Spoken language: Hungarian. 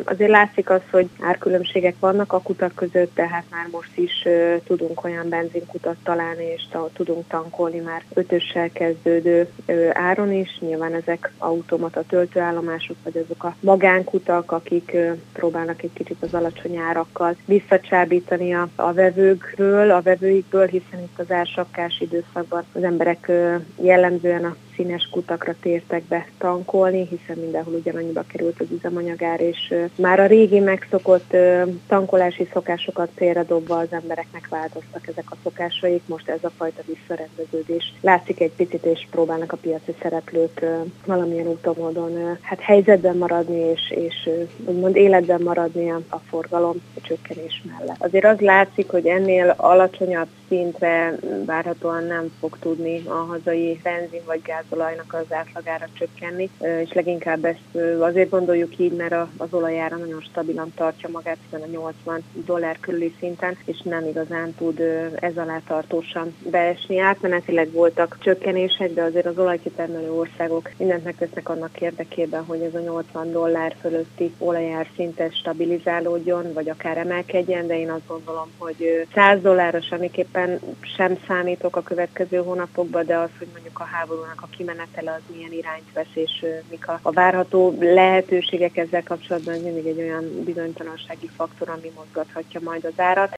azért látszik az, hogy árkülönbségek vannak a kutak között, tehát már most is tudunk olyan benzinkutat találni, és tudunk tankolni már 5-össel kezdődő áron is. Nyilván ezek automata töltőállomások, vagy azok a magánkutak, akik próbálnak egy kicsit az alacsony árakkal visszacsábítani a vevőikből, hiszen itt az ársapkás időszakban az emberek jellemzően a színes kutakra tértek be tankolni, hiszen mindenhol ugyanannyiba került az üzemanyagár, és már a régi megszokott tankolási szokásokat félredobva az embereknek változtak ezek a szokásaik. Most ez a fajta visszarendeződés látszik egy picit, és próbálnak a piaci szereplők valamilyen úton, módon helyzetben maradni, és úgymond életben maradni a forgalom csökkenés mellett. Azért az látszik, hogy ennél alacsonyabb szintre várhatóan nem fog tudni a hazai benzin vagy gázolajnak az átlagára csökkenni, és leginkább ezt azért gondoljuk így, mert az olajára nagyon stabilan tartja magát, hiszen a $80 körüli szinten, és nem igazán tud ez alá tartósan beesni. Átmenetileg voltak csökkenések, de azért az olajkitermelő országok mindent megtesznek annak érdekében, hogy ez a $80 fölötti olajár szinten stabilizálódjon, vagy akár emelkedjen, de én azt gondolom, hogy $100 semmiképpen sem számítok a következő hónapokban, de az, hogy mondjuk a háborúnak a kimenetele az milyen irányt vesz, és mik a várható lehetőségek ezzel kapcsolatban, ez mindig egy olyan bizonytalansági faktor, ami mozgathatja majd az árat.